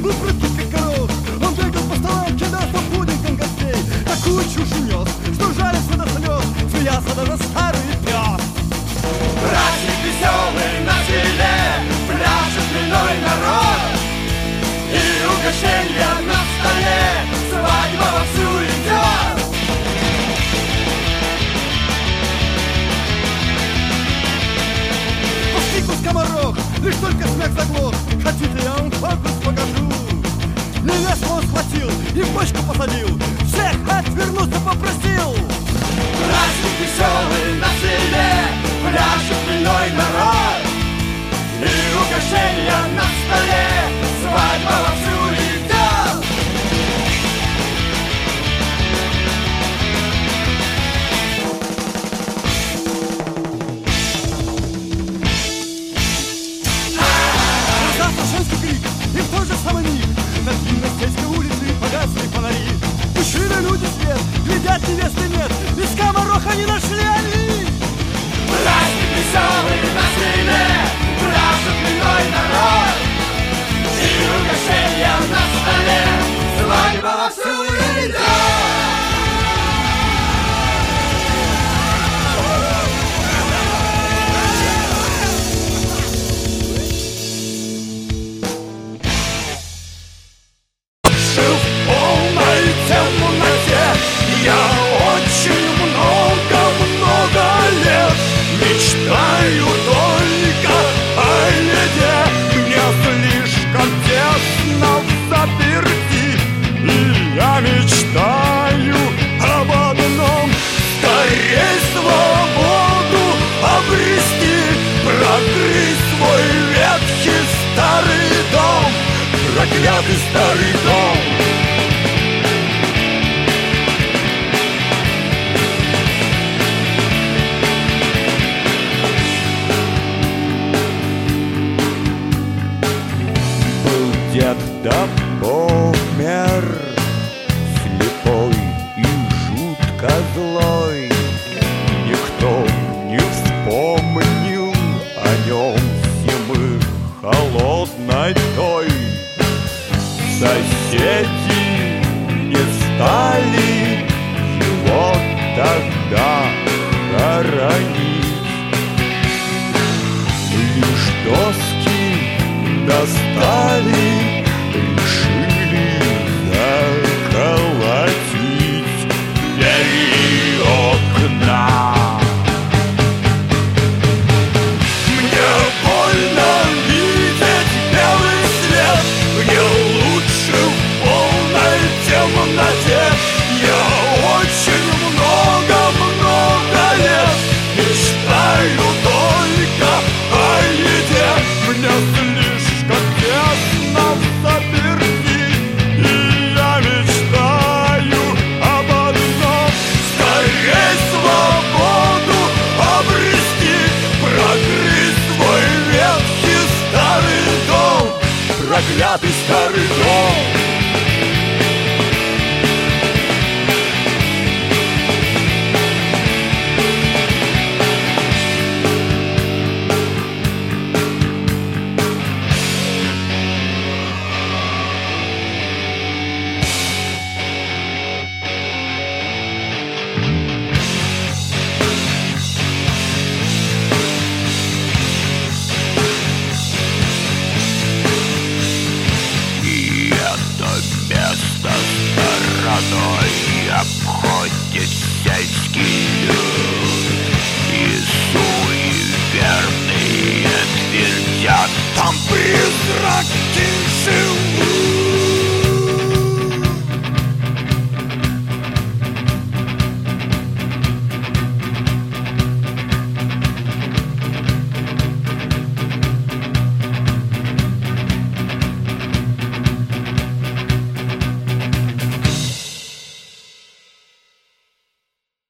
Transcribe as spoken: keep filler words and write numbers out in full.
был прыткий как горох. Он бегал по столам, кидал по пудинкам гостей. Такую чушь нес, что жалился до слез, смеялся даже старый пес. Праздник веселый на селе, пляшет хмельной народ, и угощенья на столе, свадьба вовсю идет. Воскликнул скоморох, лишь только смех заглох. Хотите, я вам фокус покажу? Невесту он схватил и в бочку посадил, всех отвернуться попросил. Праздник веселый на селе, пляшет хмельной народ, и угощенья на столе, свадьба вовсю идет. Раздался женский крик, и в тот же самый миг на длинной сельской улице погасли фонари. Мужчины, люди, свет, глядят, невесты нет, и скомороха не нашли они. Праздник веселый на селе, пляшет хмельной народ, и угощенья на столе, свадьба вовсю идет. Жил в полной темноте я очень много-много лет, мечтаю только о еде. Мне слишком тесно взаперти, и я мечтаю об одном: скорей свободу обрести, прокрыть свой ветхий старый дом, проклятый старый дом. Дед да помер, слепой и жутко злой. Никто не вспомнил о нем зимы холодной той. Соседи не стали его тогда хоронить. Лишь доски достали, решили заколотить двери окна. Мне больно видеть белый свет, мне лучше в полной темноте. Я очень много-много лет мечтаю только о еде. Мне слишком тесно взаперти, и я мечтаю об одном: скорей свободу обрести, прокрыть свой ветхий старый дом, проклятый старый дом.